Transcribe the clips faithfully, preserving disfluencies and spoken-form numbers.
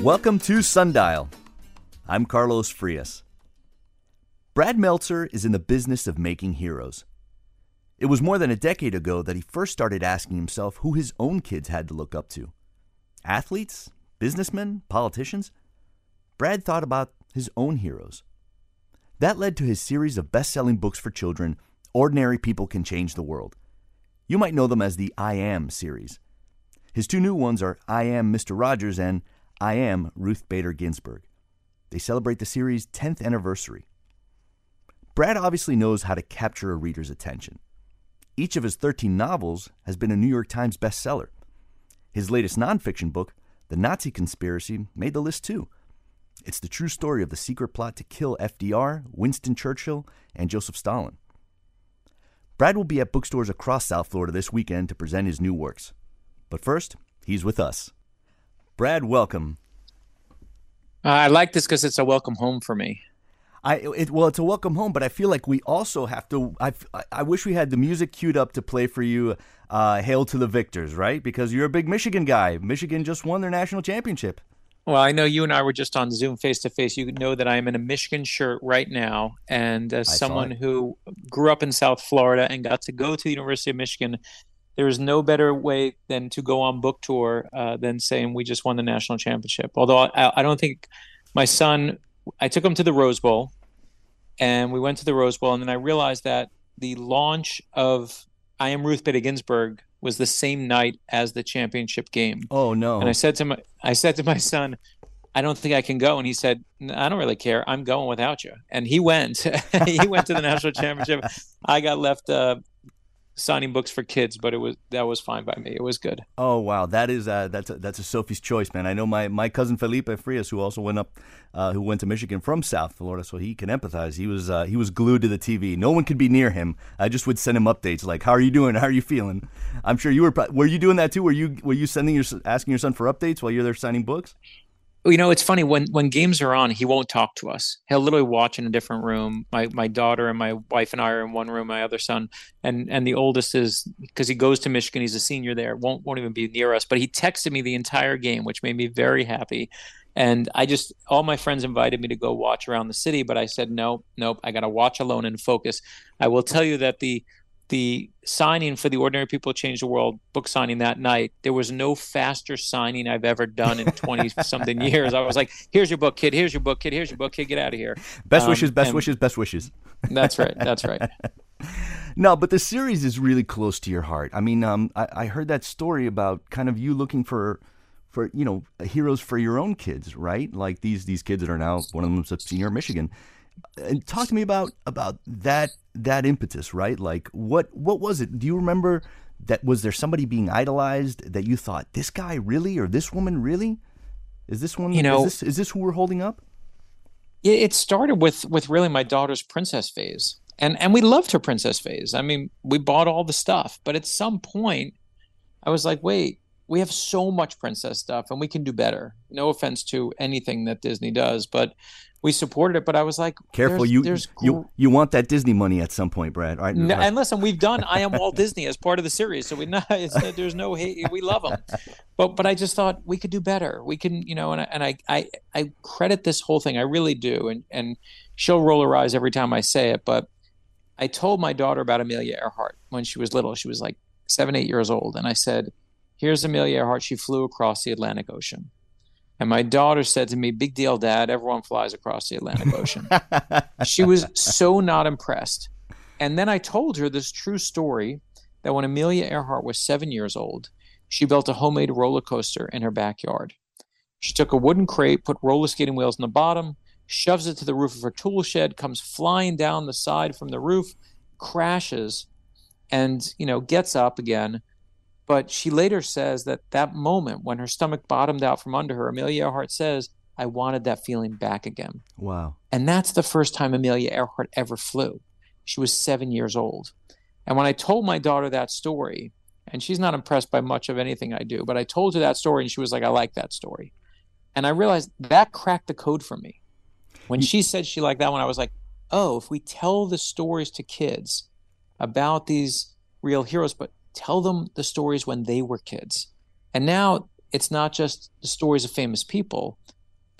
Welcome to Sundial. I'm Carlos Frias. Brad Meltzer is in the business of making heroes. It was more than a decade ago that he first started asking himself who his own kids had to look up to. Athletes? Businessmen? Politicians? Brad thought about his own heroes. That led to his series of best-selling books for children, Ordinary People Can Change the World. You might know them as the I Am series. His two new ones are I Am Mister Rogers and I Am Ruth Bader Ginsburg. They celebrate the series' tenth anniversary. Brad obviously knows how to capture a reader's attention. Each of his thirteen novels has been a New York Times bestseller. His latest nonfiction book, The Nazi Conspiracy, made the list too. It's the true story of the secret plot to kill F D R, Winston Churchill, and Joseph Stalin. Brad will be at bookstores across South Florida this weekend to present his new works. But first, he's with us. Brad, welcome. Uh, I like this because it's a welcome home for me. I it, well, it's a welcome home, but I feel like we also have to. I, I wish we had the music queued up to play for you. Uh, Hail to the victors, right? Because you're a big Michigan guy. Michigan just won their national championship. Well, I know you and I were just on Zoom face to face. You know that I am in a Michigan shirt right now, and as someone who grew up in South Florida and got to go to the University of Michigan, there is no better way than to go on book tour uh, than saying we just won the national championship. Although I, I don't think my son, I took him to the Rose Bowl, and we went to the Rose Bowl, and then I realized that the launch of I Am Ruth Bader Ginsburg was the same night as the championship game. Oh no! And I said to my, I said to my son, I don't think I can go. And he said, I don't really care. I'm going without you. And he went. He went to the national championship. I got left uh, signing books for kids, but it was that was fine by me. It was good. Oh wow, that is uh, that's a, that's a Sophie's choice, man. I know my, my cousin Felipe Frias, who also went up, uh, who went to Michigan from South Florida, so he can empathize. He was uh, he was glued to the T V. No one could be near him. I just would send him updates like, "How are you doing? How are you feeling?" I'm sure you were. Were you doing that too? Were you were you sending your asking your son for updates while you're there signing books? You know, it's funny when when games are on, he won't talk to us. He'll literally watch in a different room. My my daughter and my wife and I are in one room. My other son and and the oldest is because he goes to Michigan. He's a senior there. won't won't even be near us. But he texted me the entire game, which made me very happy. And I just all my friends invited me to go watch around the city, but I said no, nope. I got to watch alone and focus. I will tell you that the the signing for the Ordinary People Change the World book signing that night, there was no faster signing I've ever done in twenty-something years. I was like, here's your book, kid. Here's your book, kid. Here's your book, kid. Get out of here. Best um, wishes, best wishes, best wishes. That's right. That's right. No, but the series is really close to your heart. I mean, um, I, I heard that story about kind of you looking for, for you know, heroes for your own kids, right? Like these these kids that are now, one of them's a senior in Michigan. And talk to me about about that that impetus, right? Like what what was it? Do you remember that? Was there somebody being idolized that you thought, this guy really, or this woman really? Is this one? You know, is this, is this who we're holding up? It started with with really my daughter's princess phase, and and we loved her princess phase. I mean, we bought all the stuff, but at some point, I was like, wait, we have so much princess stuff, and we can do better. No offense to anything that Disney does, but we supported it, but I was like, careful, there's, you there's you you want that Disney money at some point, Brad. Right? No, and listen, we've done I Am Walt Disney as part of the series, so we not it's, there's no hate. We love them, but but I just thought we could do better. We can, you know, and I, and I I I credit this whole thing. I really do, and and she'll roll her eyes every time I say it. But I told my daughter about Amelia Earhart when she was little. She was like seven, eight years old, and I said, "Here's Amelia Earhart. She flew across the Atlantic Ocean." And my daughter said to me, "Big deal, Dad. Everyone flies across the Atlantic Ocean." She was so not impressed. And then I told her this true story that when Amelia Earhart was seven years old, she built a homemade roller coaster in her backyard. She took a wooden crate, put roller skating wheels in the bottom, shoves it to the roof of her tool shed, comes flying down the side from the roof, crashes, and, you know, gets up again. But she later says that that moment when her stomach bottomed out from under her, Amelia Earhart says, I wanted that feeling back again. Wow. And that's the first time Amelia Earhart ever flew. She was seven years old. And when I told my daughter that story, and she's not impressed by much of anything I do, but I told her that story and she was like, I like that story. And I realized that cracked the code for me. When she said she liked that one, I was like, oh, if we tell the stories to kids about these real heroes, but tell them the stories when they were kids. And now it's not just the stories of famous people,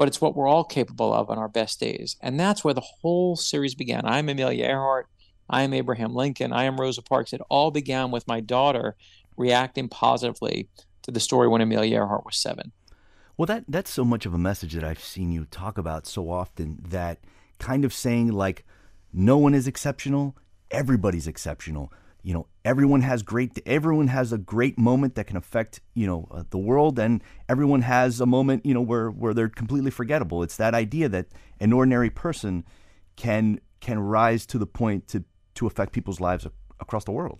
but it's what we're all capable of on our best days. And that's where the whole series began. I'm Amelia Earhart. I am Abraham Lincoln. I am Rosa Parks. It all began with my daughter reacting positively to the story when Amelia Earhart was seven. Well, that that's so much of a message that I've seen you talk about so often, that kind of saying like, no one is exceptional, everybody's exceptional. You know, everyone has great, everyone has a great moment that can affect, you know, uh, the world, and everyone has a moment, you know, where, where they're completely forgettable. It's that idea that an ordinary person can can rise to the point to, to affect people's lives a- across the world.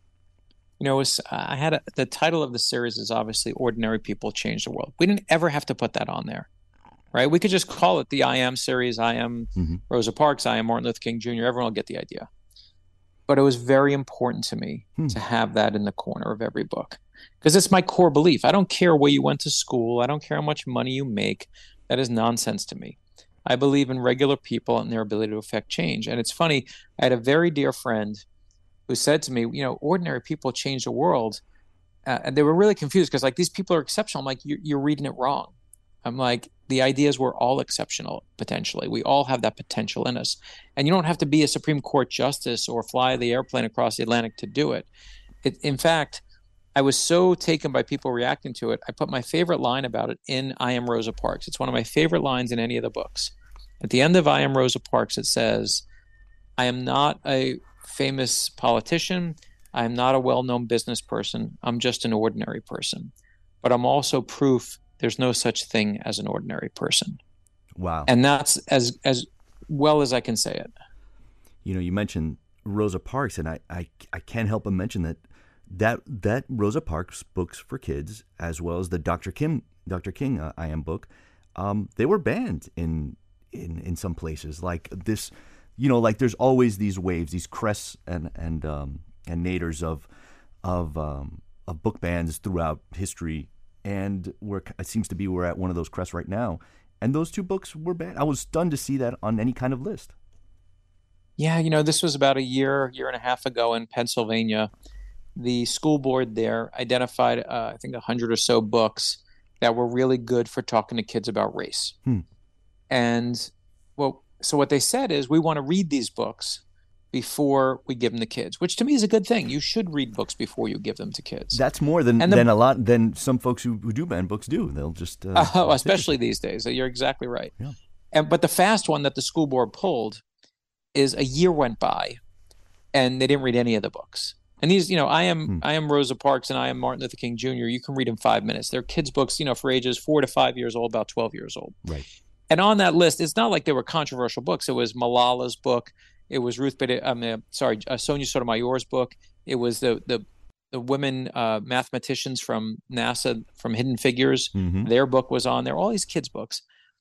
You know, it was, I had a, the title of the series is obviously Ordinary People Change the World. We didn't ever have to put that on there, right? We could just call it the I Am series. I am mm-hmm. Rosa Parks. I am Martin Luther King Junior Everyone will get the idea. But it was very important to me hmm. to have that in the corner of every book, because it's my core belief. I don't care where you went to school. I don't care how much money you make. That is nonsense to me. I believe in regular people and their ability to affect change. And it's funny, I had a very dear friend who said to me, you know, ordinary people change the world. Uh, and they were really confused because, like, these people are exceptional. I'm like, you're, you're reading it wrong. I'm like, the idea is we're all exceptional, potentially. We all have that potential in us. And you don't have to be a Supreme Court justice or fly the airplane across the Atlantic to do it. it. In fact, I was so taken by people reacting to it, I put my favorite line about it in I Am Rosa Parks. It's one of my favorite lines in any of the books. At the end of I Am Rosa Parks, it says, I am not a famous politician. I am not a well-known business person. I'm just an ordinary person. But I'm also proof there's no such thing as an ordinary person. Wow. And that's as as well as I can say it. You know, you mentioned Rosa Parks, and I, I, I can't help but mention that, that that Rosa Parks books for kids, as well as the Doctor Kim Doctor King uh, I Am book, um, they were banned in in in some places. Like this, you know, like there's always these waves, these crests and and um, and naders of of um, of book bans throughout history. And we're, it seems to be we're at one of those crests right now. And those two books were banned. I was stunned to see that on any kind of list. Yeah, you know, this was about a year, year and a half ago in Pennsylvania. The school board there identified, uh, I think, a hundred or so books that were really good for talking to kids about race. Hmm. And well, so what they said is, we want to read these books before we give them to kids, which to me is a good thing. You should read books before you give them to kids. That's more than the, than a lot than some folks who, who do ban books do. They'll just uh, oh, especially these days. You're exactly right. Yeah. And but the fast one that the school board pulled is, a year went by, and they didn't read any of the books. And these, you know, I am hmm. I am Rosa Parks and I am Martin Luther King Junior You can read in five minutes. They're kids' books, you know, for ages four to five years old, about twelve years old. Right. And on that list, it's not like they were controversial books. It was Malala's book. It was Ruth, um, uh, sorry, uh, Sonia Sotomayor's book. It was the the the women uh, mathematicians from NASA, from Hidden Figures. Mm-hmm. Their book was on there. All these kids' books,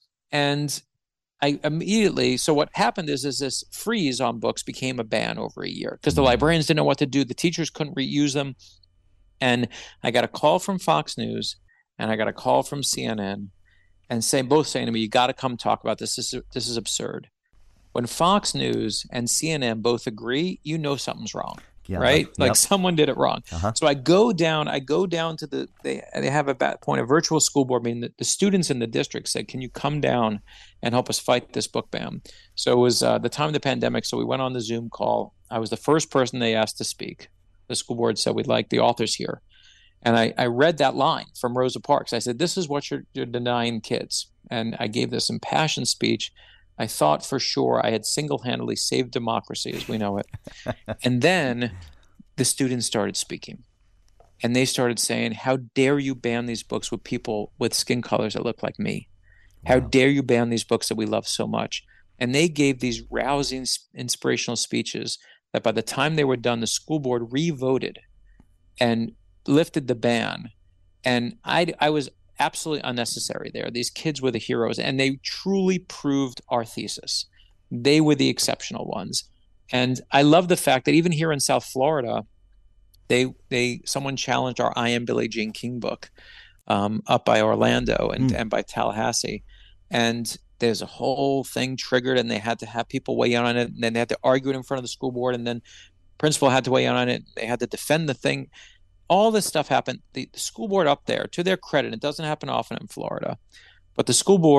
and I immediately. So what happened is, is this freeze on books became a ban over a year because mm-hmm. the librarians didn't know what to do. The teachers couldn't reuse them, and I got a call from Fox News, and I got a call from C N N, and saying both saying to me, "You got to come talk about this. This is this is absurd." When Fox News and C N N both agree, you know something's wrong, yeah, right? Yep. Like someone did it wrong. Uh-huh. So I go down, I go down to the, they they have at that point a virtual school board meeting. The, the students in the district said, can you come down and help us fight this book ban? So it was uh, the time of the pandemic, so we went on the Zoom call. I was the first person they asked to speak. The school board said, we'd like the authors here. And I, I read that line from Rosa Parks. I said, this is what you're, you're denying kids. And I gave this impassioned speech. I thought for sure I had single-handedly saved democracy as we know it. And then the students started speaking. And they started saying, how dare you ban these books with people with skin colors that look like me? How wow. dare you ban these books that we love so much? And they gave these rousing, inspirational speeches that by the time they were done, the school board re-voted and lifted the ban. And I, I was absolutely unnecessary there. These kids were the heroes, and they truly proved our thesis. They were the exceptional ones. And I love the fact that even here in South Florida, they they someone challenged our I Am Billie Jean King book um, up by Orlando and, mm. and by Tallahassee. And there's a whole thing triggered, and they had to have people weigh in on it, and then they had to argue it in front of the school board, and then principal had to weigh in on it. They had to defend the thing. All this stuff happened. The, the school board up there, to their credit, it doesn't happen often in Florida, but the school board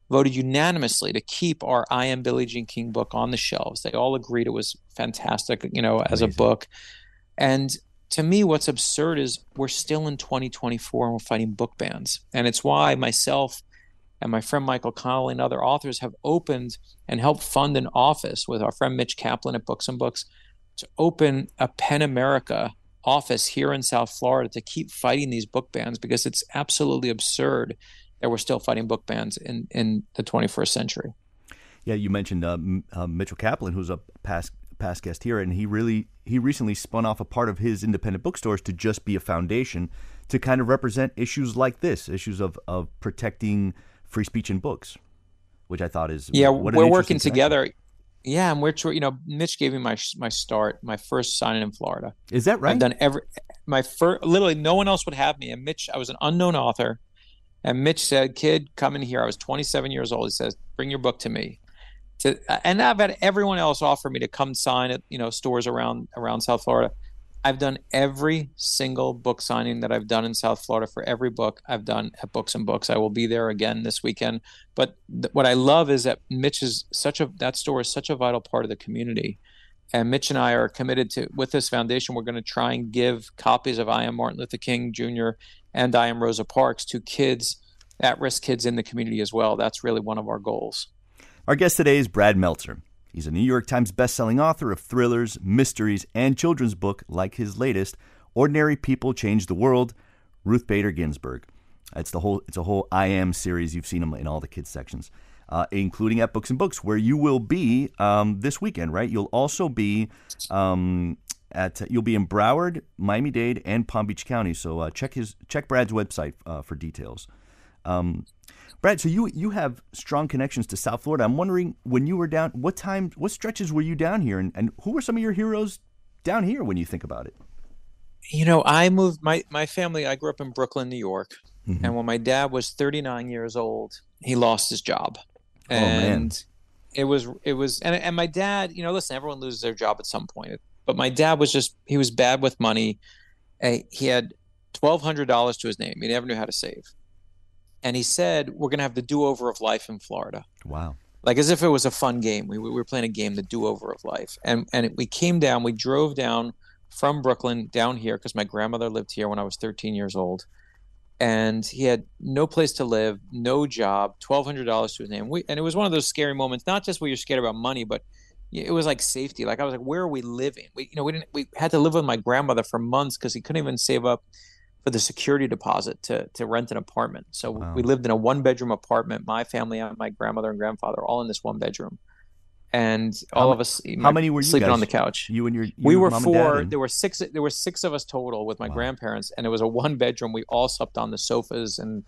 voted unanimously to keep our I Am Billie Jean King book on the shelves. They all agreed it was fantastic, you know, as Amazing. a book. And to me, what's absurd is we're still in twenty twenty-four and we're fighting book bans. And it's why myself and my friend Michael Connelly and other authors have opened and helped fund an office with our friend Mitch Kaplan at Books and Books to open a PEN America office here in South Florida to keep fighting these book bans, because it's absolutely absurd that we're still fighting book bans in, in the twenty-first century. Yeah, you mentioned uh, uh, Mitchell Kaplan, who's a past past guest here, and he really he recently spun off a part of his independent bookstores to just be a foundation to kind of represent issues like this, issues of, of protecting free speech in books, which I thought is yeah what an we're working connection. together. Yeah, and we're you know Mitch gave me my my start, my first signing in Florida. Is that right? I've done every my first. Literally, no one else would have me. And Mitch, I was an unknown author, and Mitch said, "Kid, come in here." I was twenty-seven years old. He says, "Bring your book to me." To, and I've had everyone else offer me to come sign at you know stores around around South Florida. I've done every single book signing that I've done in South Florida for every book I've done at Books and Books. I will be there again this weekend. But th- what I love is that Mitch is such a that store is such a vital part of the community, and Mitch and I are committed to with this foundation. We're going to try and give copies of I Am Martin Luther King Junior and I Am Rosa Parks to kids, at-risk kids in the community as well. That's really one of our goals. Our guest today is Brad Meltzer. He's a New York Times bestselling author of thrillers, mysteries, and children's book like his latest, Ordinary People Change the World, Ruth Bader Ginsburg. It's the whole. It's a whole I Am series. You've seen them in all the kids sections, uh, including at Books and Books, where you will be um, this weekend, right? You'll also be um, at. You'll be in Broward, Miami-Dade, and Palm Beach County. So uh, check his check Brad's website uh, for details. Um, Brad, so you you have strong connections to South Florida. I'm wondering, when you were down, what time, what stretches were you down here, and, and who were some of your heroes down here when you think about it? You know, I moved my my family. I grew up in Brooklyn, New York, Mm-hmm. and when my dad was thirty-nine years old, he lost his job, and Oh, man. it was it was and and my dad. You know, listen, everyone loses their job at some point, but my dad was just he was bad with money. Uh, he had twelve hundred dollars to his name. He never knew how to save. And he said, we're going to have the do-over of life in Florida. Wow. Like as if it was a fun game. We, we were playing a game, the do-over of life. And and it, we came down, we drove down from Brooklyn down here because my grandmother lived here when I was thirteen years old. And he had no place to live, no job, twelve hundred dollars to his name. We, and it was one of those scary moments, not just where you're scared about money, but it was like safety. Like I was like, where are we living? We, you know, we didn't, we had to live with my grandmother for months because he couldn't even save up for the security deposit to to rent an apartment. So Wow. we lived in a one bedroom apartment. My family and my grandmother and grandfather all in this one bedroom, and all How of us. How many were you sleeping guys? on the couch? You and your you, We were mom and four. dad and- There were six. There were six of us total with my Wow. grandparents, and it was a one bedroom. We all slept on the sofas, and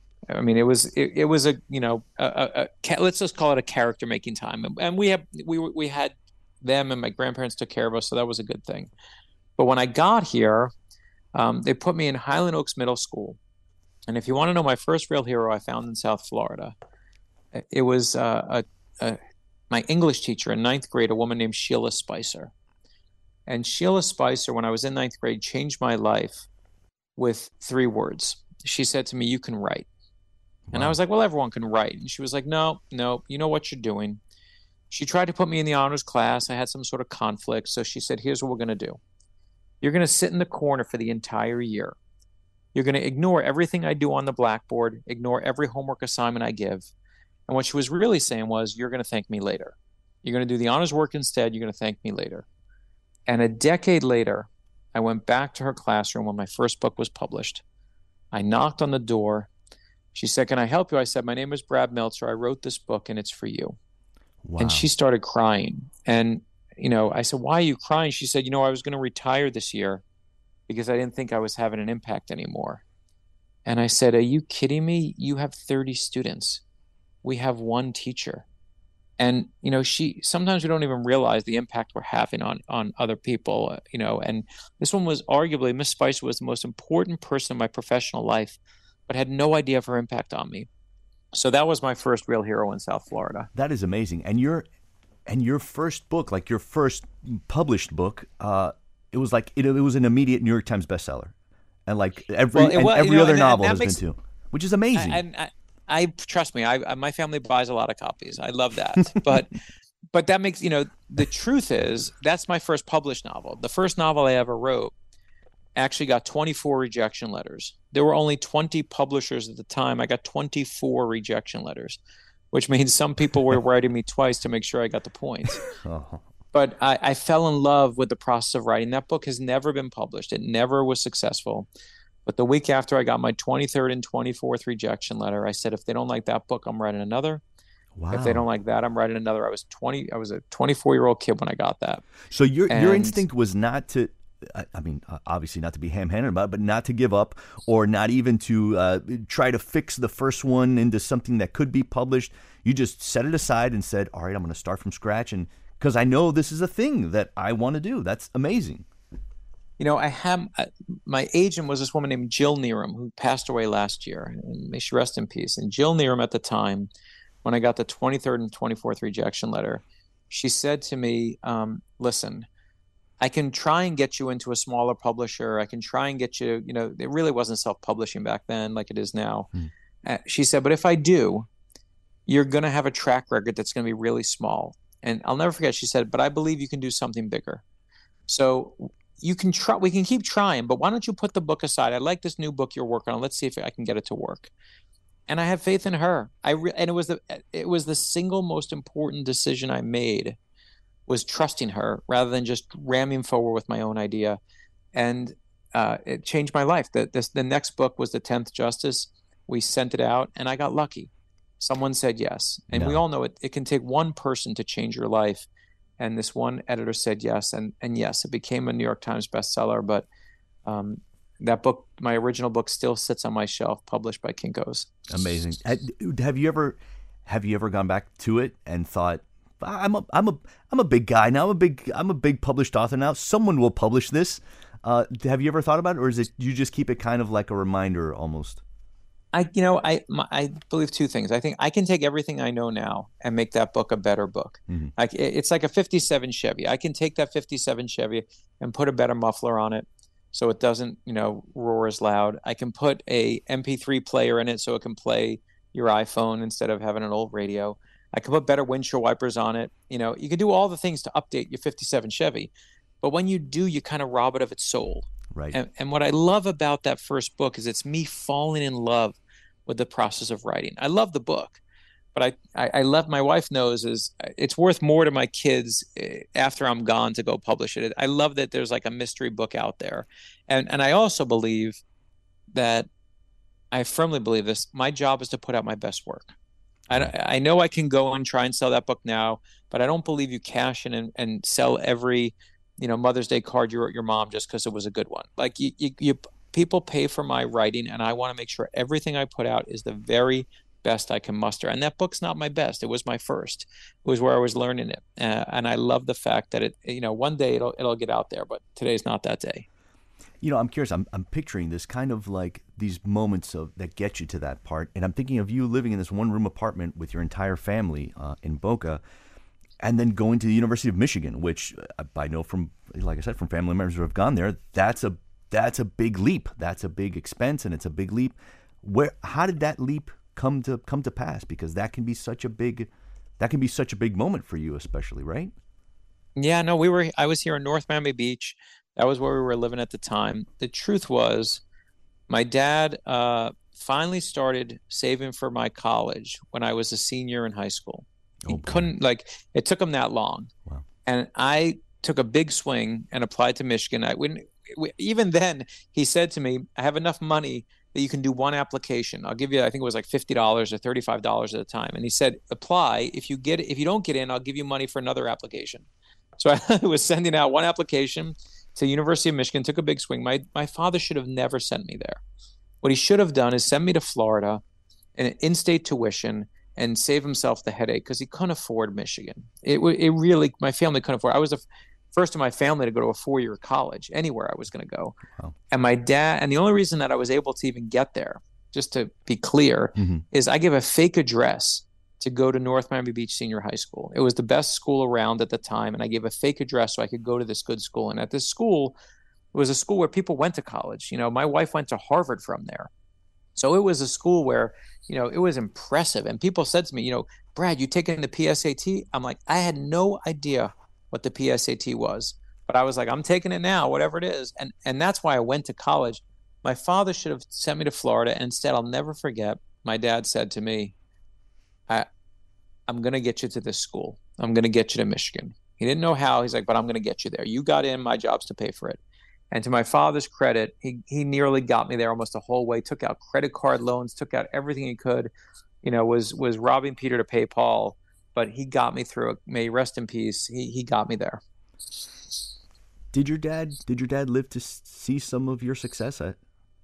I mean, it was it, it was a you know a, a, a let's just call it a character making time. And we have we were- we had them, and my grandparents took care of us, so that was a good thing. But when I got here, um, they put me in Highland Oaks Middle School, and if you want to know my first real hero, I found in South Florida. It was uh, a, a my English teacher in ninth grade, a woman named Sheila Spicer. And Sheila Spicer, when I was in ninth grade, changed my life with three words. She said to me, "You can write." And I Wow. was like, well, everyone can write. And she was like, no, no, you know what you're doing. She tried to put me in the honors class. I had some sort of conflict. So she said, here's what we're going to do. You're going to sit in the corner for the entire year. You're going to ignore everything I do on the blackboard, ignore every homework assignment I give. And what she was really saying was, you're going to thank me later. You're going to do the honors work instead. You're going to thank me later. And a decade later, I went back to her classroom when my first book was published. I knocked on the door. She said, can I help you? I said, my name is Brad Meltzer. I wrote this book and it's for you. Wow. And she started crying. And, you know, I said, why are you crying? She said, you know, I was going to retire this year because I didn't think I was having an impact anymore. And I said, are you kidding me? You have thirty students. We have one teacher. And, you know, she, sometimes we don't even realize the impact we're having on, on other people, uh, you know, and this one was arguably, Miss Spicer was the most important person in my professional life, but had no idea of her impact on me. So that was my first real hero in South Florida. That is amazing. And your and your first book, like your first published book, uh, it was like it, it was an immediate New York Times bestseller, and like every Well, it and was- every you know, other and that- novel that has makes- been too, which is amazing. And, and I trust me, I, I my family buys a lot of copies. I love that. But but that makes, you know, the truth is that's my first published novel. The first novel I ever wrote actually got twenty-four rejection letters. There were only twenty publishers at the time. I got twenty-four rejection letters, which means some people were writing me twice to make sure I got the points. Oh. But I, I fell in love with the process of writing. That book has never been published. It never was successful. But the week after I got my twenty-third and twenty-fourth rejection letter, I said, if they don't like that book, I'm writing another. Wow. If they don't like that, I'm writing another. I was twenty. I was a twenty-four-year-old kid when I got that. So your and, your instinct was not to, I mean, obviously not to be ham-handed about it, but not to give up or not even to uh, try to fix the first one into something that could be published. You just set it aside and said, all right, I'm going to start from scratch. And because I know this is a thing that I want to do. That's amazing. You know, I have, my agent was this woman named Jill Neerum, who passed away last year, and may she rest in peace. And Jill Neerum at the time, when I got the twenty-third and twenty-fourth rejection letter, she said to me, um, listen, I can try and get you into a smaller publisher. I can try and get you, you know, it really wasn't self-publishing back then like it is now. Mm. Uh, she said, but if I do, you're going to have a track record that's going to be really small. And I'll never forget, she said, but I believe you can do something bigger. So you can try, we can keep trying, but why don't you put the book aside? I like this new book you're working on. Let's see if I can get it to work. And I have faith in her. I re- and it was the it was the single most important decision I made, was trusting her rather than just ramming forward with my own idea. And uh, it changed my life. The, this, the next book was The tenth Justice. We sent it out, and I got lucky. Someone said yes. And no. we all know it, it can take one person to change your life. And this one editor said yes. And, and yes, it became a New York Times bestseller. But um, that book, my original book, still sits on my shelf, published by Kinko's. Amazing. Have you ever have you ever gone back to it and thought, I'm a I'm a I'm a big guy now. I'm a big I'm a big published author now. Someone will publish this. Uh, have you ever thought about it, or is it you just keep it kind of like a reminder almost? I you know I my, I believe two things. I think I can take everything I know now and make that book a better book. Mm-hmm. Like it, it's like a fifty-seven Chevy. I can take that fifty-seven Chevy and put a better muffler on it, so it doesn't, you know, roar as loud. I can put a M P three player in it so it can play your iPhone instead of having an old radio. I can put better windshield wipers on it. You know, you can do all the things to update your fifty-seven Chevy. But when you do, you kind of rob it of its soul. Right. And, and what I love about that first book is it's me falling in love with the process of writing. I love the book, but I, I, I love, my wife knows is it's worth more to my kids after I'm gone to go publish it. I love that there's like a mystery book out there. And, and I also believe that, I firmly believe this, my job is to put out my best work. I, I know I can go and try and sell that book now, but I don't believe you cash in and, and sell every, you know, Mother's Day card you wrote your mom just because it was a good one. Like you, you, you, people pay for my writing, and I want to make sure everything I put out is the very best I can muster. And that book's not my best; it was my first. It was where I was learning it, uh, and I love the fact that it, you know, one day it'll it'll get out there, but today's not that day. You know, I'm curious. I'm I'm picturing this kind of like these moments of that get you to that part, and I'm thinking of you living in this one room apartment with your entire family uh, in Boca, and then going to the University of Michigan, which I know from, like I said, from family members who have gone there. That's a that's a big leap. That's a big expense, and it's a big leap. Where how did that leap come to come to pass? Because that can be such a big that can be such a big moment for you, especially, right? Yeah, no, we were. I was here in North Miami Beach. That was where we were living at the time. The truth was, my dad uh, finally started saving for my college when I was a senior in high school. He oh, couldn't, like, it took him that long. Wow. And I took a big swing and applied to Michigan. I wouldn't, even then, he said to me, I have enough money that you can do one application. I'll give you, I think it was like fifty dollars or thirty-five dollars at the time. And he said, apply. If you get, if you don't get in, I'll give you money for another application. So I was sending out one application to University of Michigan, took a big swing. My my father should have never sent me there. What he should have done is send me to Florida and an in-state tuition and save himself the headache because he couldn't afford Michigan. It it really, my family couldn't afford. I was the first in my family to go to a four-year college anywhere I was going to go. Wow. And my dad, and the only reason that I was able to even get there, just to be clear, mm-hmm. is I gave a fake address to go to North Miami Beach Senior High School. It was the best school around at the time, and I gave a fake address so I could go to this good school. And at this school, it was a school where people went to college. You know, my wife went to Harvard from there. So it was a school where, you know, it was impressive. And people said to me, you know, Brad, you taking the P S A T? I'm like, I had no idea what the P S A T was, but I was like, I'm taking it now, whatever it is. And and that's why I went to college. My father should have sent me to Florida. And instead, I'll never forget, my dad said to me, I, I'm going to get you to this school. I'm going to get you to Michigan. He didn't know how. He's like, but I'm going to get you there. You got in, my job's to pay for it. And to my father's credit, he, he nearly got me there almost the whole way, took out credit card loans, took out everything he could, you know, was was robbing Peter to pay Paul, but he got me through it. May he rest in peace. He he got me there. Did your dad did your dad live to s- see some of your success? At?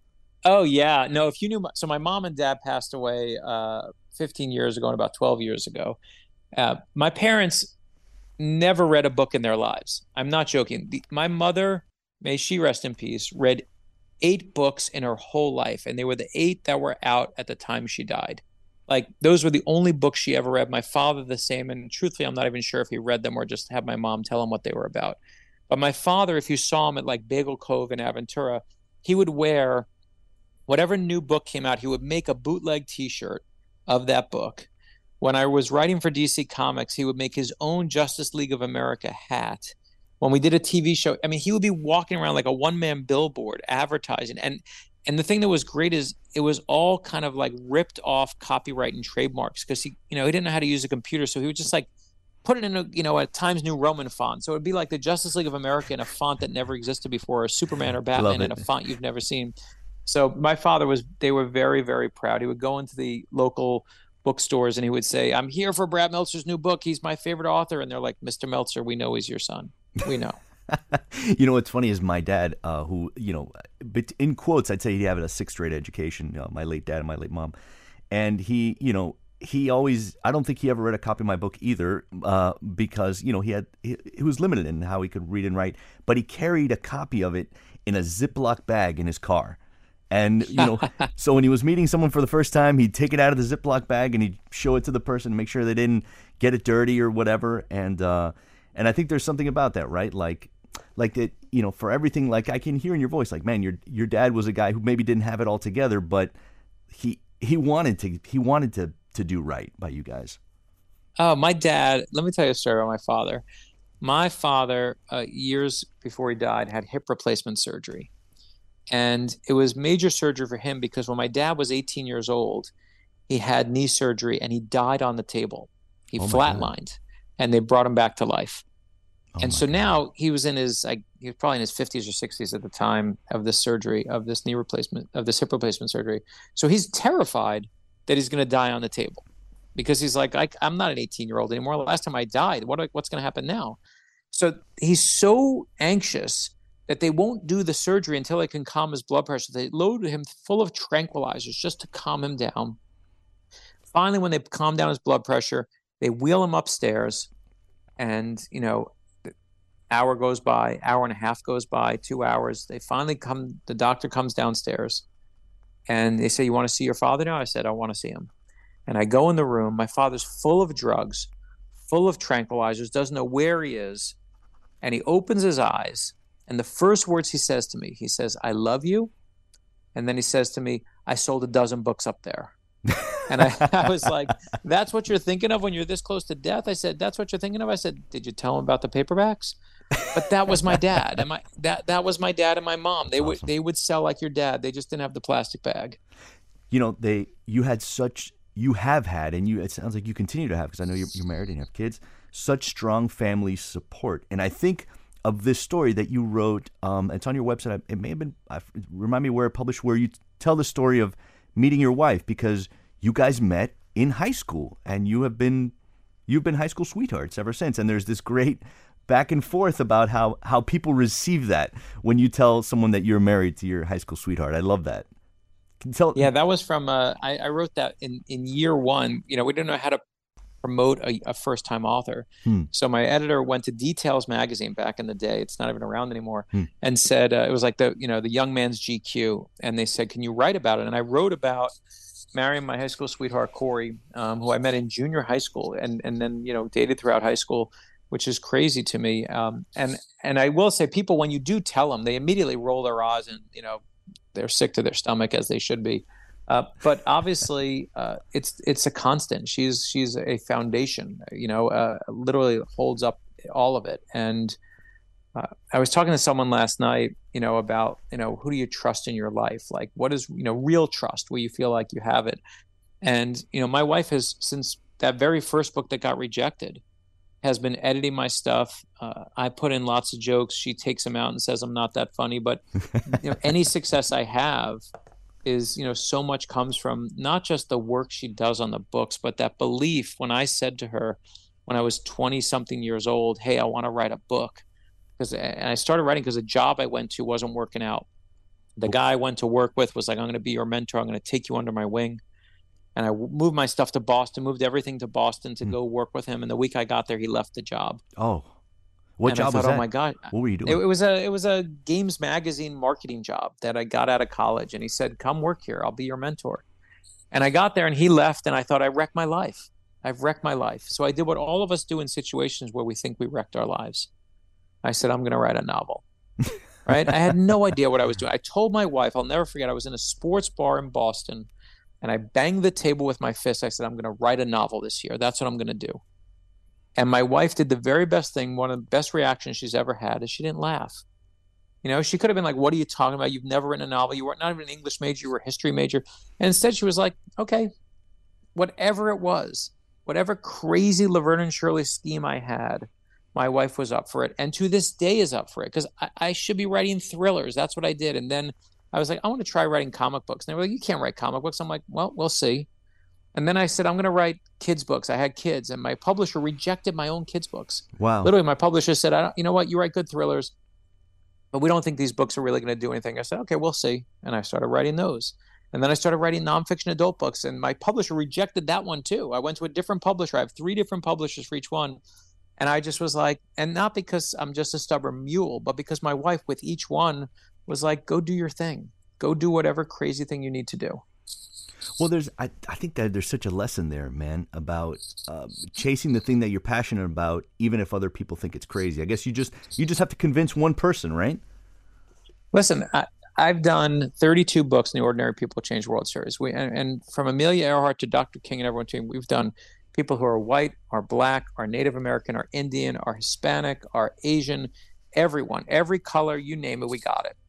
Oh yeah, no. If you knew, my, so my mom and dad passed away uh, fifteen years ago and about twelve years ago. Uh, my parents never read a book in their lives. I'm not joking. The, my mother, may she rest in peace, read eight books in her whole life, and they were the eight that were out at the time she died. Like those were the only books she ever read. My father the same, and truthfully, I'm not even sure if he read them or just had my mom tell him what they were about. But my father, if you saw him at like Bagel Cove in Aventura, he would wear whatever new book came out. He would make a bootleg T-shirt of that book. When I was writing for D C Comics, he would make his own Justice League of America hat. When we did a T V show, I mean, he would be walking around like a one-man billboard advertising. And and the thing that was great is it was all kind of like ripped off copyright and trademarks because he, you know, he didn't know how to use a computer. So he would just like put it in a, you know, a Times New Roman font. So it would be like the Justice League of America in a font that never existed before, or Superman or Batman in a font you've never seen. So my father was, they were very, very proud. He would go into the local bookstores and he would say, I'm here for Brad Meltzer's new book. He's my favorite author. And they're like, Mister Meltzer, we know he's your son. We know. You know what's funny is my dad, uh, who, you know, but in quotes, I'd say he had a sixth grade education, you know, my late dad and my late mom. And he, you know, he always, I don't think he ever read a copy of my book either, uh, because, you know, he had, he, he was limited in how he could read and write, but he carried a copy of it in a Ziploc bag in his car. And, you know, so when he was meeting someone for the first time, he'd take it out of the Ziploc bag and he'd show it to the person, make sure they didn't get it dirty or whatever. And, uh, and I think there's something about that, right? Like, like that, you know, for everything, like I can hear in your voice, like, man, your, your dad was a guy who maybe didn't have it all together, but he, he wanted to, he wanted to, to do right by you guys. Oh, my dad, let me tell you a story about my father. My father, uh, years before he died, had hip replacement surgery. And it was major surgery for him because when my dad was eighteen years old, he had knee surgery and he died on the table. He Oh my God. flatlined and they brought him back to life. Oh and my so God. now he was in his, like, he was probably in his fifties or sixties at the time of this surgery, of this knee replacement, of this hip replacement surgery. So he's terrified that he's going to die on the table because he's like, I, I'm not an eighteen year old anymore. Last time I died, what, what's going to happen now? So he's so anxious that they won't do the surgery until they can calm his blood pressure. They load him full of tranquilizers just to calm him down. Finally, when they calm down his blood pressure, they wheel him upstairs and, you know, hour goes by, hour and a half goes by, two hours. They finally come, the doctor comes downstairs and they say, you want to see your father now? I said, I want to see him. And I go in the room. My father's full of drugs, full of tranquilizers, doesn't know where he is. And he opens his eyes. And the first words he says to me, he says, I love you. And then he says to me, I sold a dozen books up there. And I, I was like, that's what you're thinking of when you're this close to death? I said, that's what you're thinking of? I said, did you tell him about the paperbacks? But that was my dad. And my, that, that was my dad and my mom. They would, they would sell like your dad. They just didn't have the plastic bag. You know, they, you had such, you have had, and you, it sounds like you continue to have, because I know you're, you're married and you have kids, such strong family support. And I think of this story that you wrote, um, it's on your website. It may have been, uh, remind me where it published, where you tell the story of meeting your wife, because you guys met in high school and you have been, you've been high school sweethearts ever since. And there's this great back and forth about how, how people receive that when you tell someone that you're married to your high school sweetheart. I love that. Can you tell? Yeah, that was from, uh, I, I wrote that in, in year one. You know, we didn't know how to promote a, a first-time author. Hmm. So my editor went to Details magazine back in the day. It's not even around anymore. Hmm. And said, uh, it was like the, you know, the young man's G Q. And they said, can you write about it? And I wrote about marrying my high school sweetheart, Corey, um, who I met in junior high school and, and then, you know, dated throughout high school, which is crazy to me. Um, and, and I will say, people, when you do tell them, they immediately roll their eyes and, you know, they're sick to their stomach, as they should be. Uh, but obviously, uh, it's it's a constant. She's she's a foundation. You know, uh, literally holds up all of it. And uh, I was talking to someone last night. You know, about you know who do you trust in your life? Like, what is you know real trust, where you feel like you have it. And you know, my wife has, since that very first book that got rejected, has been editing my stuff. Uh, I put in lots of jokes. She takes them out and says I'm not that funny. But you know, any success I have is, you know, so much comes from not just the work she does on the books, but that belief. When I said to her when I was twenty something years old, hey, I want to write a book, because and I started writing because a job I went to wasn't working out. The guy I went to work with was like, I'm going to be your mentor. I'm going to take you under my wing. And I moved my stuff to Boston, moved everything to Boston to mm. go work with him. And the week I got there, he left the job. Oh, what and job I thought, was that? Oh my God. What were you doing? It, it was a, it was a Games Magazine marketing job that I got out of college. And he said, come work here. I'll be your mentor. And I got there and he left, and I thought, I wrecked my life. I've wrecked my life. So I did what all of us do in situations where we think we wrecked our lives. I said, I'm going to write a novel. Right? I had no idea what I was doing. I told my wife, I'll never forget, I was in a sports bar in Boston, and I banged the table with my fist. I said, I'm going to write a novel this year. That's what I'm going to do. And my wife did the very best thing. One of the best reactions she's ever had is she didn't laugh. You know, she could have been like, what are you talking about? You've never written a novel. You weren't not even an English major. You were a history major. And instead she was like, okay, whatever it was, whatever crazy Laverne and Shirley scheme I had, my wife was up for it. And to this day is up for it, because I, I should be writing thrillers. That's what I did. And then I was like, I want to try writing comic books. And they were like, you can't write comic books. I'm like, well, we'll see. And then I said, I'm going to write kids books. I had kids, and my publisher rejected my own kids books. Wow. Literally, my publisher said, I don't, you know what? You write good thrillers, but we don't think these books are really going to do anything. I said, okay, we'll see. And I started writing those. And then I started writing nonfiction adult books, and my publisher rejected that one too. I went to a different publisher. I have three different publishers for each one. And I just was like, and not because I'm just a stubborn mule, but because my wife with each one was like, go do your thing. Go do whatever crazy thing you need to do. Well, there's, I, I think that there's such a lesson there, man, about uh, chasing the thing that you're passionate about, even if other people think it's crazy. I guess you just, you just have to convince one person, right? Listen, I, I've done thirty-two books in the Ordinary People Change the World series. We, and, and from Amelia Earhart to Doctor King and everyone, team, we've done people who are white, are black, are Native American, are Indian, are Hispanic, are Asian, everyone, every color, you name it, we got it.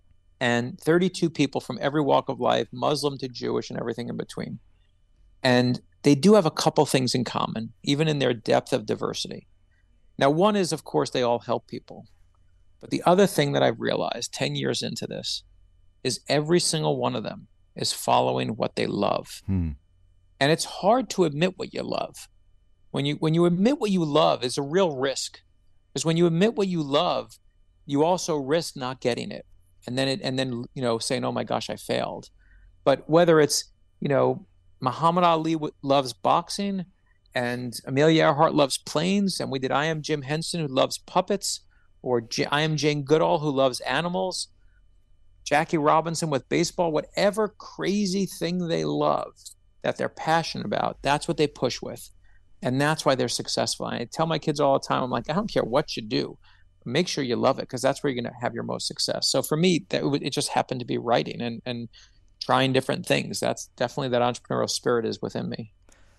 And thirty-two people from every walk of life, Muslim to Jewish and everything in between. And they do have a couple things in common, even in their depth of diversity. Now, one is, of course, they all help people. But the other thing that I've realized ten years into this is every single one of them is following what they love. Hmm. And it's hard to admit what you love. When you when you admit what you love, it's a real risk. Because when you admit what you love, you also risk not getting it. And then it and then you know saying, oh my gosh, I failed. But whether it's, you know, Muhammad Ali w- loves boxing, and Amelia Earhart loves planes, and we did I Am Jim Henson, who loves puppets, or J- I Am Jane Goodall, who loves animals, Jackie Robinson with baseball, whatever crazy thing they love that they're passionate about, that's what they push with. And that's why they're successful. And I tell my kids all the time, I'm like, I don't care what you do. Make sure you love it, because that's where you're going to have your most success. So for me, that it just happened to be writing and, and trying different things. That's definitely that entrepreneurial spirit is within me.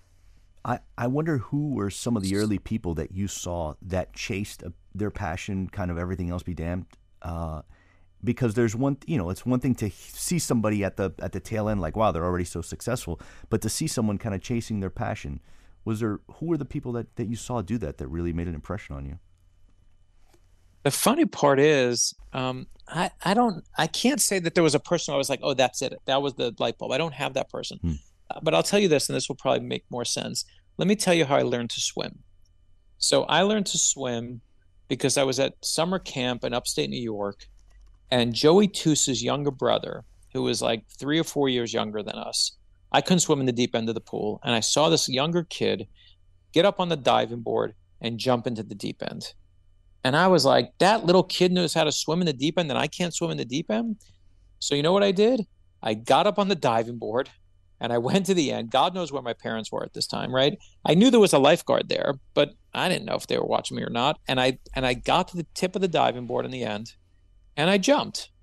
I, I wonder who were some of the early people that you saw that chased a, their passion, kind of everything else be damned. Uh, because there's one, you know, it's one thing to see somebody at the at the tail end, like, wow, they're already so successful. But to see someone kind of chasing their passion, was there, who were the people that, that you saw do that that really made an impression on you? The funny part is, um, I, I don't, I can't say that there was a person I was like, oh, that's it. That was the light bulb. I don't have that person. Hmm. Uh, but I'll tell you this, and this will probably make more sense. Let me tell you how I learned to swim. So I learned to swim because I was at summer camp in upstate New York, and Joey Toose's younger brother, who was like three or four years younger than us, I couldn't swim in the deep end of the pool. And I saw this younger kid get up on the diving board and jump into the deep end. And I was like, that little kid knows how to swim in the deep end and I can't swim in the deep end. So you know what I did? I got up on the diving board and I went to the end. God knows where my parents were at this time, right? I knew there was a lifeguard there, but I didn't know if they were watching me or not. And I and I got to the tip of the diving board in the end, and I jumped.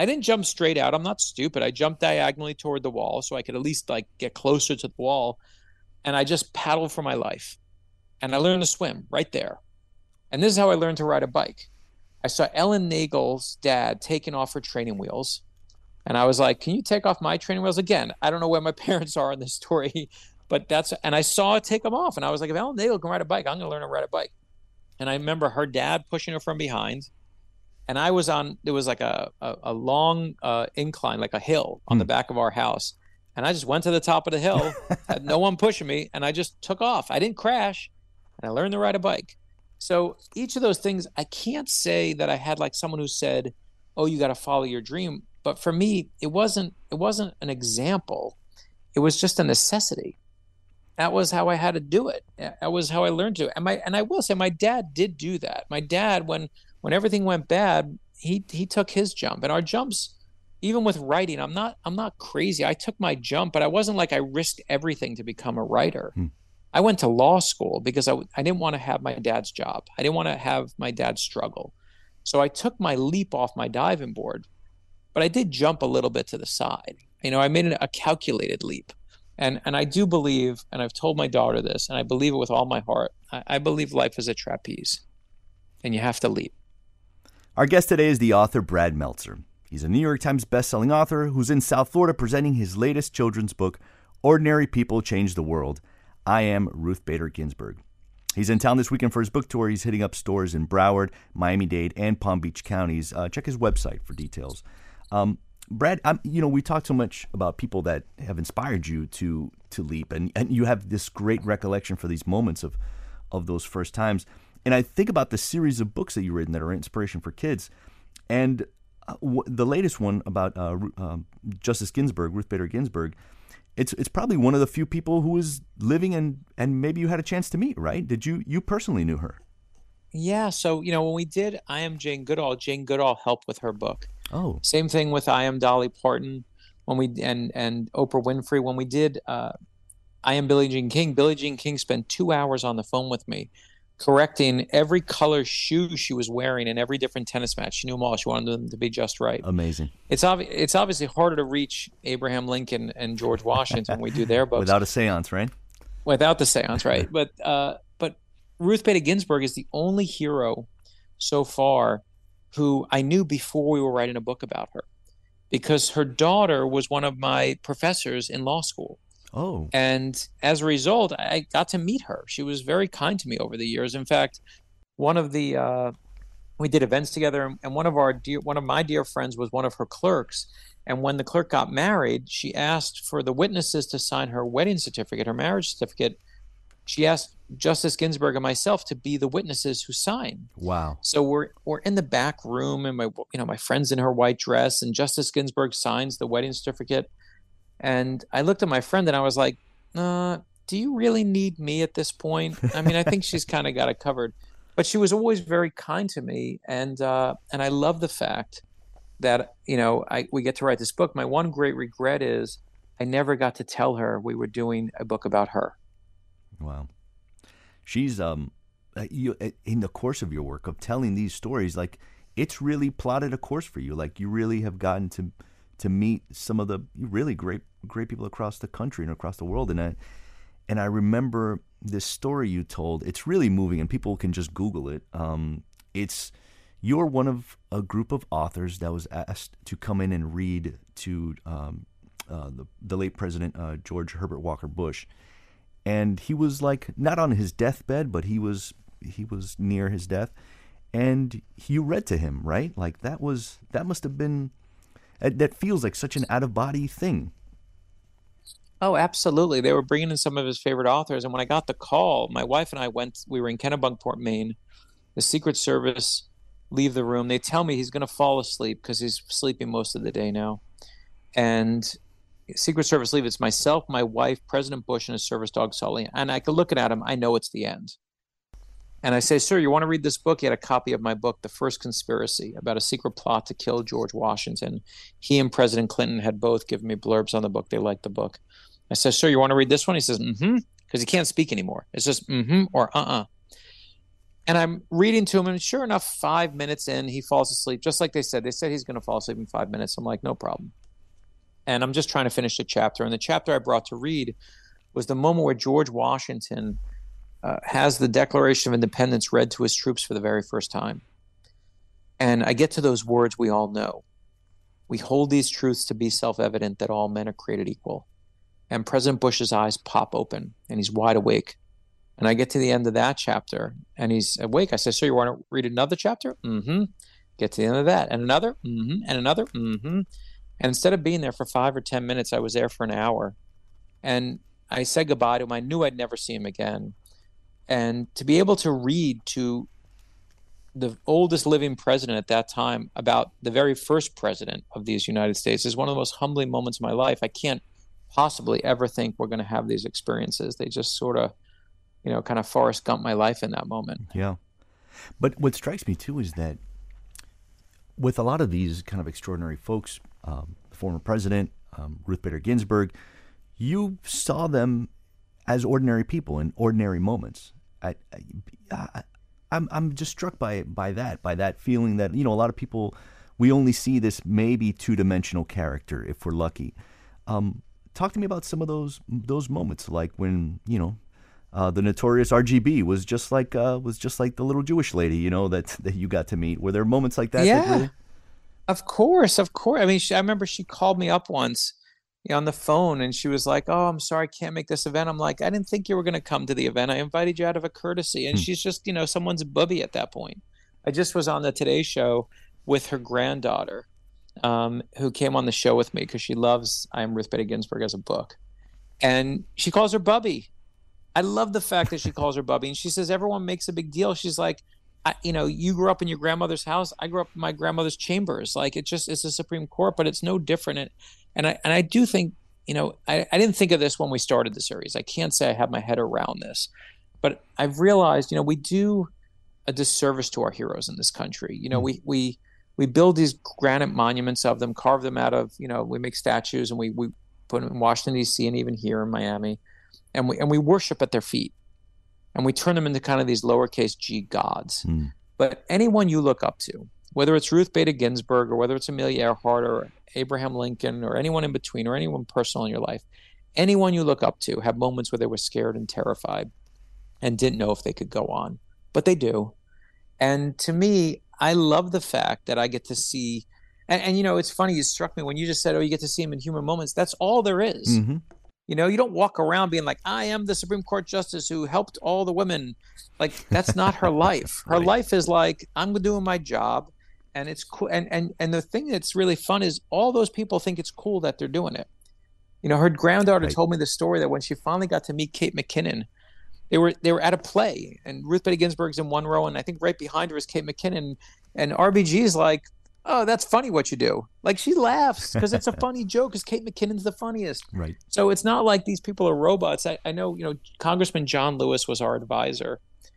I didn't jump straight out. I'm not stupid. I jumped diagonally toward the wall so I could at least like get closer to the wall. And I just paddled for my life. And I learned to swim right there. And this is how I learned to ride a bike. I saw Ellen Nagel's dad taking off her training wheels. And I was like, can you take off my training wheels? Again, I don't know where my parents are in this story, but that's, and I saw it take them off. And I was like, if Ellen Nagel can ride a bike, I'm going to learn to ride a bike. And I remember her dad pushing her from behind. And I was on, there was like a, a, a long uh, incline, like a hill on hmm. the back of our house. And I just went to the top of the hill, had no one pushing me, and I just took off. I didn't crash, and I learned to ride a bike. So each of those things, I can't say that I had like someone who said, oh, you got to follow your dream. But for me, it wasn't, it wasn't an example. It was just a necessity. That was how I had to do it. That was how I learned to. And my, and I will say my dad did do that. My dad, when, when everything went bad, he, he took his jump. And our jumps, even with writing, I'm not, I'm not crazy. I took my jump, but I wasn't like I risked everything to become a writer. Hmm. I went to law school because I, I didn't want to have my dad's job. I didn't want to have my dad struggle. So I took my leap off my diving board, but I did jump a little bit to the side. You know, I made a calculated leap. And and I do believe, and I've told my daughter this, and I believe it with all my heart, I, I believe life is a trapeze, and you have to leap. Our guest today is the author Brad Meltzer. He's a New York Times bestselling author who's in South Florida presenting his latest children's book, Ordinary People Change the World. I Am Ruth Bader Ginsburg. He's in town this weekend for his book tour. He's hitting up stores in Broward, Miami-Dade, and Palm Beach counties. Uh, check his website for details. Um, Brad, I'm, you know, we talked so much about people that have inspired you to to leap, and, and you have this great recollection for these moments of, of those first times. And I think about the series of books that you've written that are inspiration for kids. And uh, w- the latest one about uh, uh, Justice Ginsburg, Ruth Bader Ginsburg, It's it's probably one of the few people who was living and, and maybe you had a chance to meet, right? Did you you personally knew her? Yeah. So, you know, when we did I Am Jane Goodall, Jane Goodall helped with her book. Oh. Same thing with I Am Dolly Parton when we and and Oprah Winfrey. When we did uh, I Am Billie Jean King, Billie Jean King spent two hours on the phone with me correcting every color shoe she was wearing in every different tennis match. She knew them all. She wanted them to be just right. Amazing. It's obvi- It's obviously harder to reach Abraham Lincoln and George Washington when we do their books. Without a seance, right? Without the seance, right. But uh, but Ruth Bader Ginsburg is the only hero so far who I knew before we were writing a book about her, because her daughter was one of my professors in law school. Oh. And as a result, I got to meet her. She was very kind to me over the years. In fact, one of the uh, we did events together, and one of our dear, one of my dear friends was one of her clerks. And when the clerk got married, she asked for the witnesses to sign her wedding certificate, her marriage certificate. She asked Justice Ginsburg and myself to be the witnesses who sign. Wow. So we're we're in the back room, and my you know my friend's in her white dress, and Justice Ginsburg signs the wedding certificate. And I looked at my friend and I was like, uh, do you really need me at this point? I mean, I think she's kind of got it covered. But she was always very kind to me. And uh, and I love the fact that, you know, I we get to write this book. My one great regret is I never got to tell her we were doing a book about her. Wow. She's, um, you in the course of your work of telling these stories, like, it's really plotted a course for you. Like, you really have gotten to to meet some of the really great great people across the country and across the world. And I, and I remember this story you told. It's really moving, and people can just Google it. Um, it's you're one of a group of authors that was asked to come in and read to um, uh, the, the late President uh, George Herbert Walker Bush. And he was like not on his deathbed, but he was he was near his death. And you read to him, right? Like that was that must have been that feels like such an out-of-body thing. Oh, absolutely. They were bringing in some of his favorite authors. And when I got the call, my wife and I went, we were in Kennebunkport, Maine. The Secret Service leave the room. They tell me he's going to fall asleep because he's sleeping most of the day now. And Secret Service leave. It's myself, my wife, President Bush, and his service dog, Sully. And I could look at him. I know it's the end. And I say, sir, you want to read this book? He had a copy of my book, The First Conspiracy, about a secret plot to kill George Washington. He and President Clinton had both given me blurbs on the book. They liked the book. I said, sir, you want to read this one? He says, mm-hmm, because he can't speak anymore. It's just mm-hmm or uh-uh. And I'm reading to him, and sure enough, five minutes in, he falls asleep, just like they said. They said he's going to fall asleep in five minutes. I'm like, no problem. And I'm just trying to finish the chapter. And the chapter I brought to read was the moment where George Washington uh, has the Declaration of Independence read to his troops for the very first time. And I get to those words we all know. We hold these truths to be self-evident that all men are created equal. And President Bush's eyes pop open, and he's wide awake. And I get to the end of that chapter, and he's awake. I say, so you want to read another chapter? Mm-hmm. Get to the end of that. And another? Mm-hmm. And another? Mm-hmm. And instead of being there for five or ten minutes, I was there for an hour. And I said goodbye to him. I knew I'd never see him again. And to be able to read to the oldest living president at that time about the very first president of these United States is one of the most humbling moments of my life. I can't possibly ever think we're going to have these experiences. They just sort of, you know, kind of Forrest Gump my life in that moment. Yeah. But what strikes me, too, is that with a lot of these kind of extraordinary folks, um, the former president, um, Ruth Bader Ginsburg, you saw them as ordinary people in ordinary moments. I, I, I'm I'm just struck by by that, by that feeling that, you know, a lot of people, we only see this maybe two-dimensional character if we're lucky. Um, talk to me about some of those those moments, like when, you know, uh, the notorious R G B was just like uh, was just like the little Jewish lady, you know, that that you got to meet. Were there moments like that? Yeah, that really... of course, of course. I mean, she, I remember she called me up once, you know, on the phone, and she was like, "Oh, I'm sorry, I can't make this event." I'm like, "I didn't think you were going to come to the event. I invited you out of a courtesy." And hmm. she's just, you know, someone's bubby at that point. I just was on the Today Show with her granddaughter, um, who came on the show with me because she loves I Am Ruth Bader Ginsburg as a book, and she calls her bubby. I love the fact that she calls her bubby, and she says everyone makes a big deal. She's like, I, you know, you grew up in your grandmother's house. I grew up in my grandmother's chambers. Like, it just it's the Supreme Court, but it's no different. And, and I and I do think, you know, I, I didn't think of this when we started the series. I can't say I have my head around this, but I've realized, you know, we do a disservice to our heroes in this country. You know, mm. we we we build these granite monuments of them, carve them out of, you know, we make statues, and we we put them in Washington, D C, and even here in Miami, and we and we worship at their feet. And we turn them into kind of these lowercase g gods. Mm. But anyone you look up to, whether it's Ruth Bader Ginsburg or whether it's Amelia Earhart or Abraham Lincoln or anyone in between or anyone personal in your life, anyone you look up to have moments where they were scared and terrified and didn't know if they could go on. But they do. And to me, I love the fact that I get to see, and, and you know, it's funny, you struck me when you just said, oh, you get to see them in human moments. That's all there is. Mm-hmm. You know, you don't walk around being like, I am the Supreme Court justice who helped all the women. Like, that's not her life. Her right. life is like, I'm doing my job, and it's cool. And, and, and the thing that's really fun is all those people think it's cool that they're doing it. You know, her granddaughter right. told me the story that when she finally got to meet Kate McKinnon, they were they were at a play, and Ruth Bader Ginsburg's in one row, and I think right behind her is Kate McKinnon. And R B G is like, oh, that's funny what you do. Like, she laughs because it's a funny joke because Kate McKinnon's the funniest. Right. So it's not like these people are robots. I, I know, you know, Congressman John Lewis was our advisor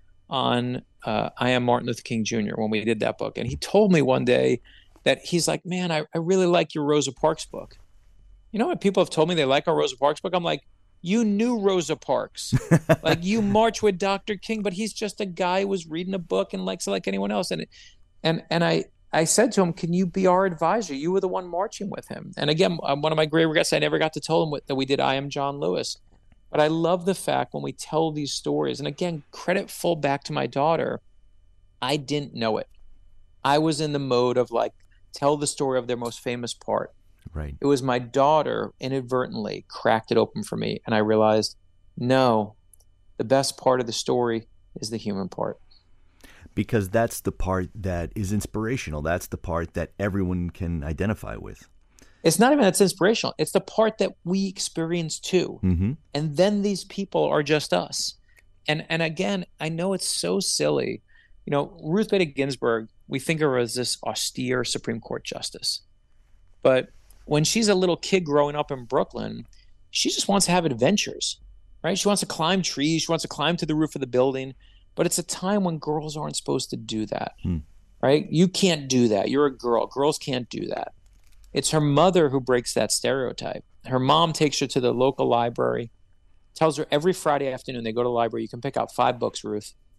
on uh, I Am Martin Luther King Junior when we did that book. And he told me one day that he's like, man, I, I really like your Rosa Parks book. You know what? People have told me they like our Rosa Parks book. I'm like, you knew Rosa Parks. Like, you march with Doctor King, but he's just a guy who was reading a book and likes it like anyone else. And, and, and I, I said to him, can you be our advisor? You were the one marching with him. And again, one of my great regrets, I never got to tell him what, that we did I Am John Lewis. But I love the fact when we tell these stories, and again, credit full back to my daughter, I didn't know it. I was in the mode of like, tell the story of their most famous part. Right. It was my daughter inadvertently cracked it open for me. And I realized, no, the best part of the story is the human part. Because that's the part that is inspirational. That's the part that everyone can identify with. It's not even that's inspirational. It's the part that we experience too. Mm-hmm. And then these people are just us. And and again, I know it's so silly. You know, Ruth Bader Ginsburg, we think of her as this austere Supreme Court justice. But when she's a little kid growing up in Brooklyn, she just wants to have adventures, right? She wants to climb trees. She wants to climb to the roof of the building. But it's a time when girls aren't supposed to do that, hmm. right? You can't do that. You're a girl. Girls can't do that. It's her mother who breaks that stereotype. Her mom takes her to the local library, tells her every Friday afternoon they go to the library, you can pick out five books, Ruth.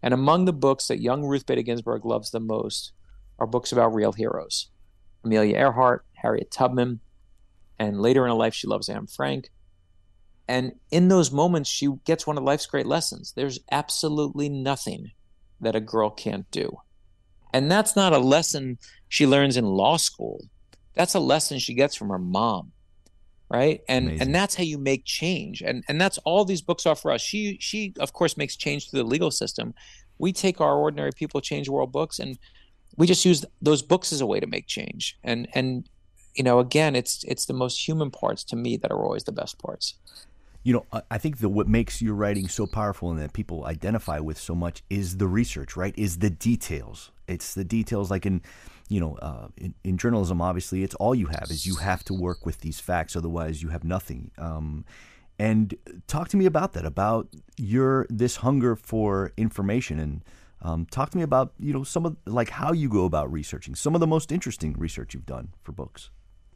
And among the books that young Ruth Bader Ginsburg loves the most are books about real heroes. Amelia Earhart, Harriet Tubman, and later in her life, she loves Anne Frank. And in those moments, she gets one of life's great lessons. There's absolutely nothing that a girl can't do. And that's not a lesson she learns in law school. That's a lesson she gets from her mom, right? And Amazing. and that's how you make change. And and that's all these books are for us. She, she of course, makes change to the legal system. We take our Ordinary People Change the World books, and we just use those books as a way to make change. And, and you know, again, it's it's the most human parts to me that are always the best parts. You know, I think that what makes your writing so powerful and that people identify with so much is the research, right? Is the details. It's the details like in, you know, uh, in, in journalism, obviously, it's all you have is you have to work with these facts. Otherwise, you have nothing. Um, and talk to me about that, about your this hunger for information. And um, talk to me about, you know, some of like how you go about researching, some of the most interesting research you've done for books.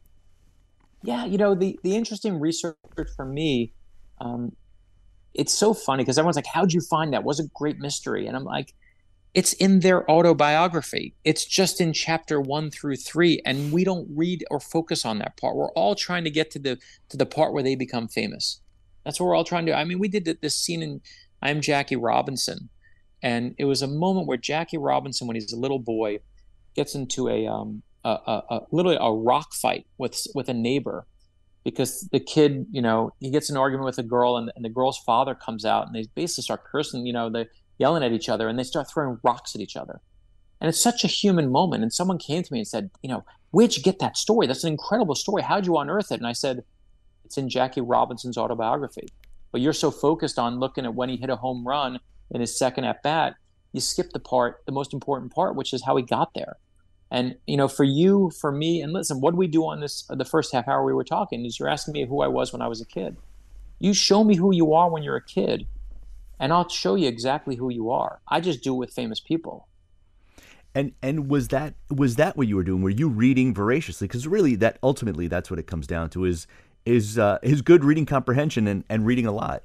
Yeah, you know, the, the interesting research for me, Um, it's so funny because everyone's like, how'd you find that? Was a great mystery. And I'm like, it's in their autobiography. It's just in chapter one through three. And we don't read or focus on that part. We're all trying to get to the, to the part where they become famous. That's what we're all trying to do. I mean, we did this scene in I'm Jackie Robinson. And it was a moment where Jackie Robinson, when he's a little boy, gets into a, um, a, a, a literally a rock fight with, with a neighbor. Because the kid, you know, he gets in an argument with a girl, and, and the girl's father comes out, and they basically start cursing, you know, they're yelling at each other, and they start throwing rocks at each other. And it's such a human moment. And someone came to me and said, you know, where'd you get that story? That's an incredible story. How'd you unearth it? And I said, it's in Jackie Robinson's autobiography. But you're so focused on looking at when he hit a home run in his second at bat, you skip the part, the most important part, which is how he got there. And, you know, for you, for me, and listen, what we do on this, the first half hour we were talking is you're asking me who I was when I was a kid. You show me who you are when you're a kid, and I'll show you exactly who you are. I just do it with famous people. And and was that was that what you were doing? Were you reading voraciously? Because really, that ultimately, that's what it comes down to is is uh, is good reading comprehension and, and reading a lot.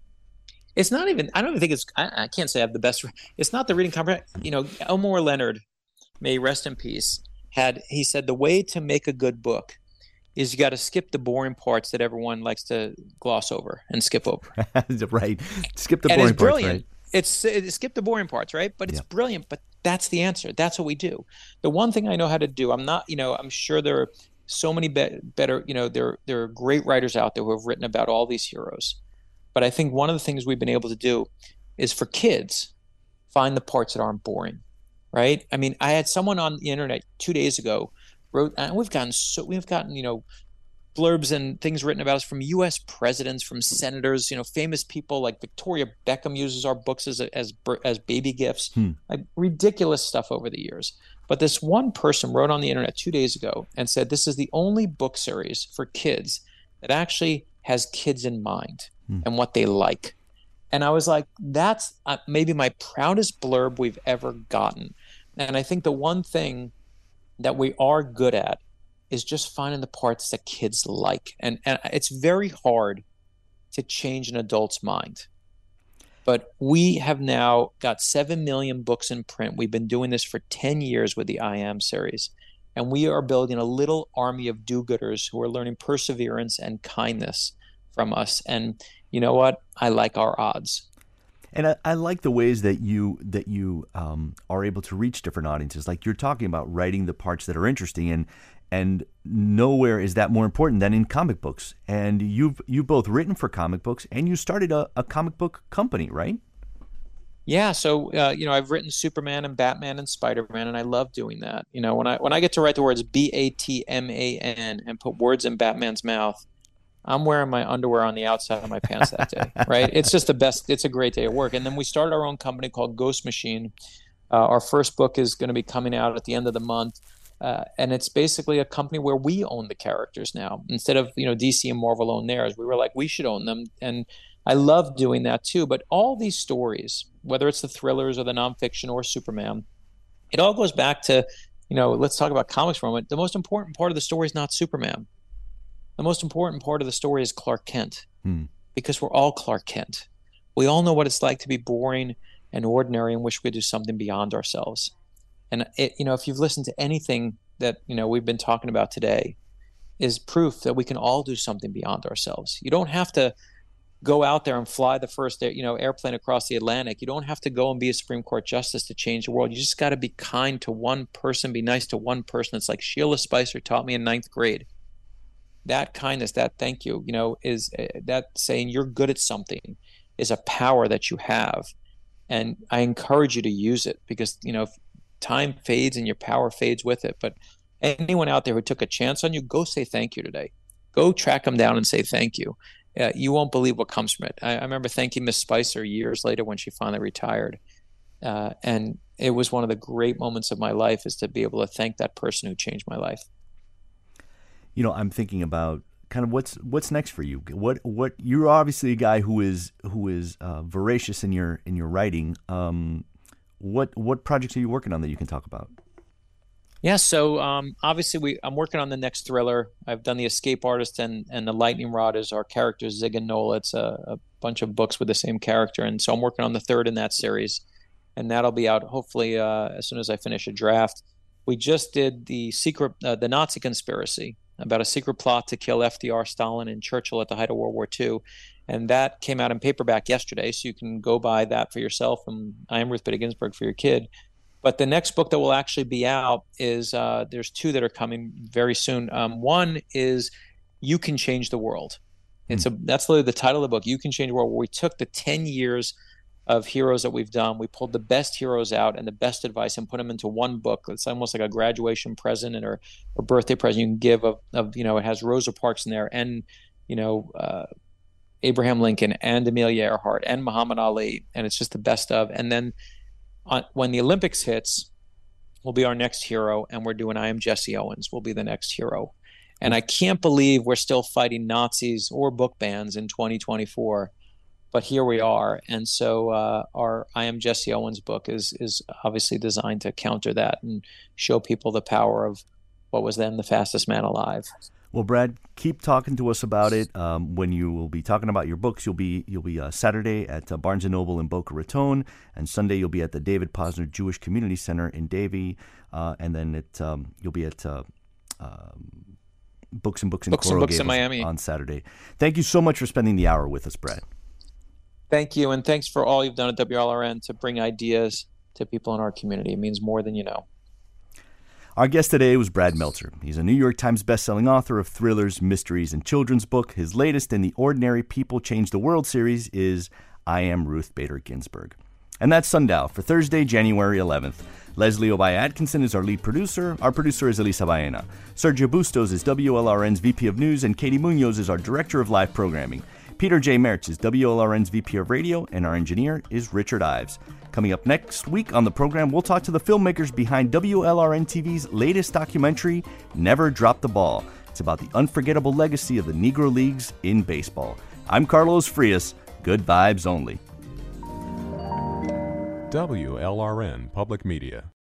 It's not even, I don't even think it's, I, I can't say I have the best, it's not the reading comprehension. You know, Elmore Leonard, may he rest in peace, had, he said, the way to make a good book is you got to skip the boring parts that everyone likes to gloss over and skip over. Right. Skip the and boring it's brilliant. parts, right? It's, it's skip the boring parts, right? But it's yeah. brilliant. But that's the answer. That's what we do. The one thing I know how to do, I'm not, you know, I'm sure there are so many be- better, you know, there, there are great writers out there who have written about all these heroes. But I think one of the things we've been able to do is for kids, find the parts that aren't boring. Right? I mean, I had someone on the internet two days ago wrote, and we've gotten so we've gotten, you know, blurbs and things written about us from U S presidents, from senators, you know, famous people like Victoria Beckham uses our books as as as baby gifts, hmm. like ridiculous stuff over the years. But this one person wrote on the internet two days ago and said, this is the only book series for kids that actually has kids in mind hmm. and what they like. And I was like, that's uh, maybe my proudest blurb we've ever gotten. And I think the one thing that we are good at is just finding the parts that kids like. And, and it's very hard to change an adult's mind. But we have now got seven million books in print. We've been doing this for ten years with the I Am series. And we are building a little army of do-gooders who are learning perseverance and kindness from us. And you know what? I like our odds. And I, I like the ways that you that you um, are able to reach different audiences. Like you're talking about writing the parts that are interesting, and and nowhere is that more important than in comic books. And you've you've both written for comic books, and you started a, a comic book company, right? Yeah. So uh, you know, I've written Superman and Batman and Spider-Man, and I love doing that. You know, when I when I get to write the words B A T M A N and put words in Batman's mouth, I'm wearing my underwear on the outside of my pants that day, right? It's just the best. It's a great day at work. And then we started our own company called Ghost Machine. Uh, our first book is going to be coming out at the end of the month. Uh, and it's basically a company where we own the characters now. Instead of, you know, D C and Marvel own theirs, we were like, we should own them. And I love doing that too. But all these stories, whether it's the thrillers or the nonfiction or Superman, it all goes back to, you know, let's talk about comics for a moment. The most important part of the story is not Superman. The most important part of the story is Clark Kent, hmm. because we're all Clark Kent. We all know what it's like to be boring and ordinary and wish we could do something beyond ourselves. And it, you know, if you've listened to anything that, you know, we've been talking about today, is proof that we can all do something beyond ourselves. You don't have to go out there and fly the first, you know, airplane across the Atlantic. You don't have to go and be a Supreme Court justice to change the world. You just got to be kind to one person, be nice to one person. It's like Sheila Spicer taught me in ninth grade. That kindness, that thank you, you know, is uh, that saying you're good at something is a power that you have. And I encourage you to use it because, you know, if time fades and your power fades with it. But anyone out there who took a chance on you, go say thank you today. Go track them down and say thank you. Uh, you won't believe what comes from it. I, I remember thanking Miss Spicer years later when she finally retired. Uh, and it was one of the great moments of my life is to be able to thank that person who changed my life. You know, I'm thinking about kind of what's what's next for you. What what you're obviously a guy who is who is uh, voracious in your in your writing. Um, what what projects are you working on that you can talk about? Yeah, so um, obviously we I'm working on the next thriller. I've done The Escape Artist and, and The Lightning Rod as our characters, Zig and Nola. It's a, a bunch of books with the same character. And so I'm working on the third in that series. And that'll be out hopefully uh, as soon as I finish a draft. We just did the secret, uh, the Nazi Conspiracy, about a secret plot to kill F D R, Stalin, and Churchill at the height of World War Two. And that came out in paperback yesterday, so you can go buy that for yourself. And I Am Ruth Bader Ginsburg for your kid. But the next book that will actually be out is uh, there's two that are coming very soon. Um, one is You Can Change the World. It's mm. a that's literally the title of the book, You Can Change the World, where we took the ten years of heroes that we've done. We pulled the best heroes out and the best advice and put them into one book. It's almost like a graduation present or a birthday present you can give of, of, you know, it has Rosa Parks in there and, you know, uh, Abraham Lincoln and Amelia Earhart and Muhammad Ali. And it's just the best of. And then on, when the Olympics hits, will be our next hero. And we're doing I Am Jesse Owens will be the next hero. And I can't believe we're still fighting Nazis or book bans in twenty twenty-four. But here we are, and so uh, our I Am Jesse Owens book is is obviously designed to counter that and show people the power of what was then the fastest man alive. Well, Brad, keep talking to us about it. Um, when you will be talking about your books, you'll be you'll be uh, Saturday at uh, Barnes and Noble in Boca Raton, and Sunday you'll be at the David Posner Jewish Community Center in Davie, uh, and then it um, you'll be at uh, uh, Books and Books in Books and Books in Miami on Saturday. Thank you so much for spending the hour with us, Brad. Thank you, and thanks for all you've done at W L R N to bring ideas to people in our community. It means more than you know. Our guest today was Brad Meltzer. He's a New York Times bestselling author of thrillers, mysteries, and children's book. His latest in the Ordinary People Change the World series is I Am Ruth Bader Ginsburg. And that's Sundial for Thursday, January eleventh. Leslie Obaya Atkinson is our lead producer. Our producer is Elisa Baena. Sergio Bustos is W L R N's V P of News, and Katie Munoz is our Director of Live Programming. Peter J. Mertz is W L R N's V P of Radio, and our engineer is Richard Ives. Coming up next week on the program, we'll talk to the filmmakers behind W L R N T V's latest documentary, Never Drop the Ball. It's about the unforgettable legacy of the Negro Leagues in baseball. I'm Carlos Frias. Good vibes only. W L R N Public Media.